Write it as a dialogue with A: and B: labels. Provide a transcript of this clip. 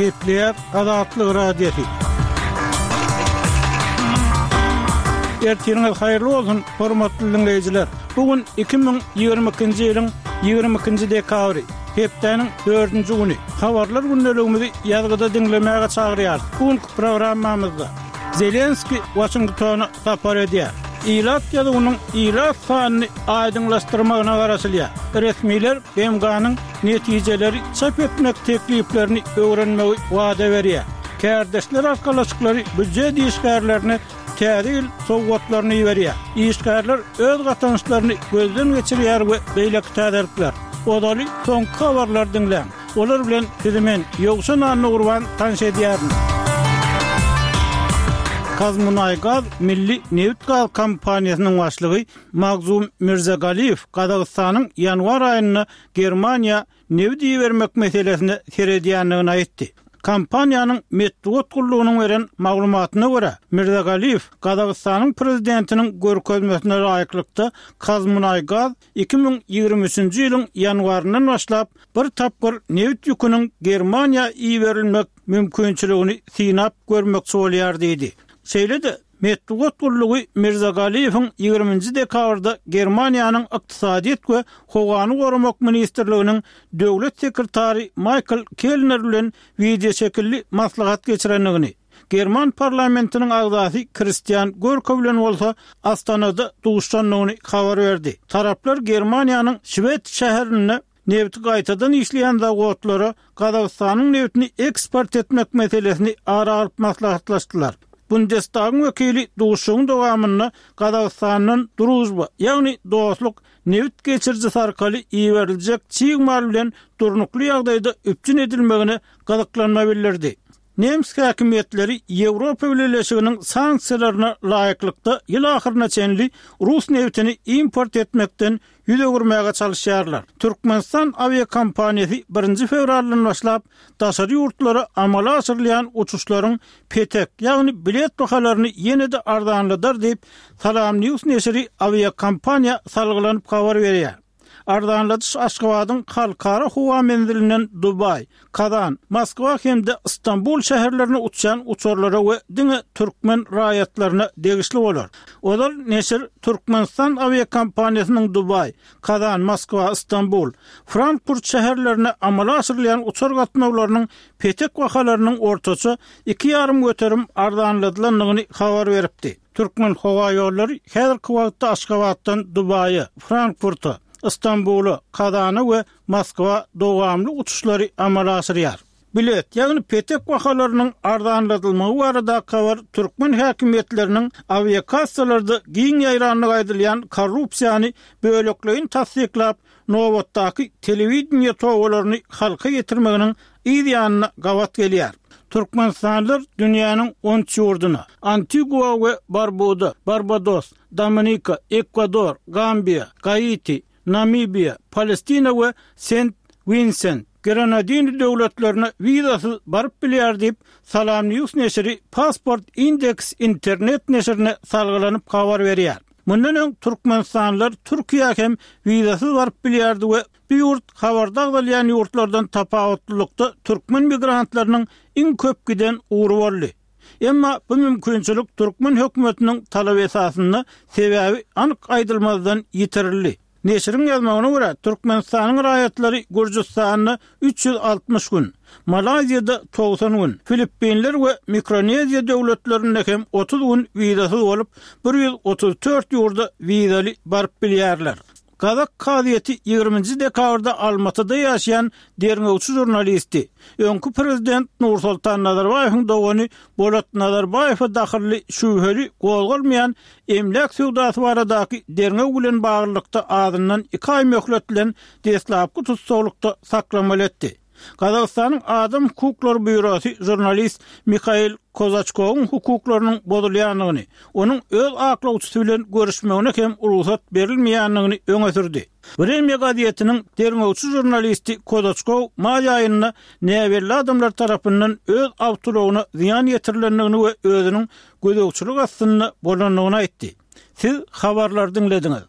A: Takipleyer Azatlyk radiosu. Ertiriniz hayırlı olsun, hormatly dinleyijiler. Bugün 2022-nji ýylyň 22-nji dekabry, hepdeniň 4-nji güni. Habarlar gündeligimizi ýazgyda dinlemäge çagyrýar. Bugünkü programmamyzda Zelenski Washingtona tapar edýär. İlat ýadygynyň ilat sanyny aýdynlaşdyrmagyna garaşylýar. Resmiler BMG'nyň netijeleri çap etmek tekliplerini öwrenmegi wada berýär. Kärdeşler arkalaşyklary büdjet işgärlerini täze sowgatlaryny berýär. İşgärler öz gatançlaryny gözden geçirýär we beýleki täzelikler. Odaly soňky habarlar dinleň. Olar bilen sizimen ýogşan anny urban tanş edýärin. Kazmunaygaz Milli Neft Gaz Kompaniýasynyň başlygy Magzum Mirzagaliýew Kazakstanyň ýanwar aýyna Germaniýa neft bermek meselesine seredýänligini aýtdy. Kompaniýanyň medeniýet gurulugynyň beren maglumatyna görä, Mirzagaliýew Kazakstanyň prezidentiniň görkezmesine laýyklykda Kazmunaygaz 2023-nji ýylyň ýanwarynyň başlap bir tapgyr neft ýüküniň Germaniýa berilmek mümkinçiligini synap görmekçi bolýar diýdi. Şeýle-de medeniýet gurulugy Mirzagaliýewiň 20-nji dekabrda Germaniýanyň ykdysadyýet we howany gorumak ministrliginiň döwlet sekretary Michael Kellner bilen video şekilli maslahat geçirenligini, German parlamentiniň agzasy Christian Görke bilen bolsa Astanada duguşanlygyny habar berdi. Taraplar Germaniýanyň Şwed şäherine nefti gaýtadan işleýän zawodlara Kazakstanyň neftini eksport etmek meselesini ara maslahatlaşdylar. Bundestag'ın vekili duşuň dowamyna Kazakstanyň Druzhba, ýagny dostluk neft geçirjisi arkaly iýeriljek çygmar bilen durnukly ýagdaýda üpçün edilmegine gazaklanma bildirdi. Nems häkimetleri Ýewropa Birleşiginiň sanksiýalaryna laýyklykda ýyl ahyryna çenli Rus neftini import etmekden ýüze gürmäge çalyşýarlar. Türkmenistan aviakompaniýasy 1 fevraldan başlap daşary ýurtlara amala asyrlayan uçuşlaryň petek, ýagny bilet bahalaryny ýene-de arzanladyr diýip Salam News neşri aviakompaniýa salgylanyp habar berýär. Ardanladyş Aşgabatyň halkara howa menzilinden Dubay, Kazan, Moskwa hemde İstanbul şäherlerine uçan uçurlara we diňe türkmen raýatlaryna degişli bolar. Olar neşir Türkmenistan aviakompaniýasynyň Dubay, Kazan, Moskwa, İstanbul, Frankfurt şäherlerine amala asyrlayan uçur gatnawlarynyň petek bahalarynyň ortaçy 2,5 göterim ardanladylanlygyny habar beripdi. Türkmen howa ýollary häzirki wagtda Aşgabatdan Dubaýa, Frankfurta, İstanbul'a, Kazan'a we Moskwa dowamly uçuşlary amala asyrýar. Bilet, ýagny petek bahalarynyň ardanlatylmagy barada habar türkmen häkimetleriniň aviakassalarda giň ýaýranlyk aýdylýan korrupsiýany bölekleýin tasdiklap, nowatdaky telewizioniýa togalaryny halka getirmeginiň ideýanyna gawat gelýär. Türkmenistanlylar dünýäniň 10 ýurduna Antigua we Barbuda, Barbados, Dominika, Ekwador, Gambiya, Haiti, Namibia, Palestina we Saint Vincent, Grenadine döwletlerine vizasy baryp bilýär diýip Salam News neşri Passport Index internet neşrine salgylanyp habar berýär. Mundan öň Türkmenistanlylar Türkiýe hem vizasy baryp bilýärdi we bu ýurt habarda agdalýan ýurtlardan tapawutlykda türkmen migrantlarynyň iň köp giden uğru boldy. Emma bu mümkinçilik türkmen hökümetiniň talap esasyny sebäbi anyk aýdylmazdan ýitirildi. Neşriň ýazmagyna görä, Türkmenistanyň raýatlary Gürjistanyny 360 gün, Malaziýada 90 gün, Filippinler we Mikroneziýa döwletlerinde hem 30 gün vizasy bolup 134 ýurda vizaly baryp bilýärler. Kazak kaziýeti 20-nji dekabrda Almatyda ýaşaýan derňewçi jurnalisti, öňkü prezident Nursultan Nazarbaýewiň dogany Bolat Nazarbaýewa dahily şübheli gowgalmaýan emlak söwdasy baradaky derňew bilen baglykda adyndan 2 ay möhletlen deslapky tutsaglykda saklamaly etdi. Kazakstanyň Adam Hukuklary Bürosu jurnalist Mikhail Kozachkowyň hukuklarynyň bozulýanlygyny, onuň öz aklawçysy bilen görüşmegine hem ruhsat berilmeýänligini öňe sürdi. Bremya gazetiniň derňewçi jurnalisti Kozachkow may aýyna näwelli adamlar tarapyndan öz awtologyna ziyan ýetirilendigini we özüniň gözegçilik astyny bolanlygyny aýtdy. Siz habarlar dinlediňiz.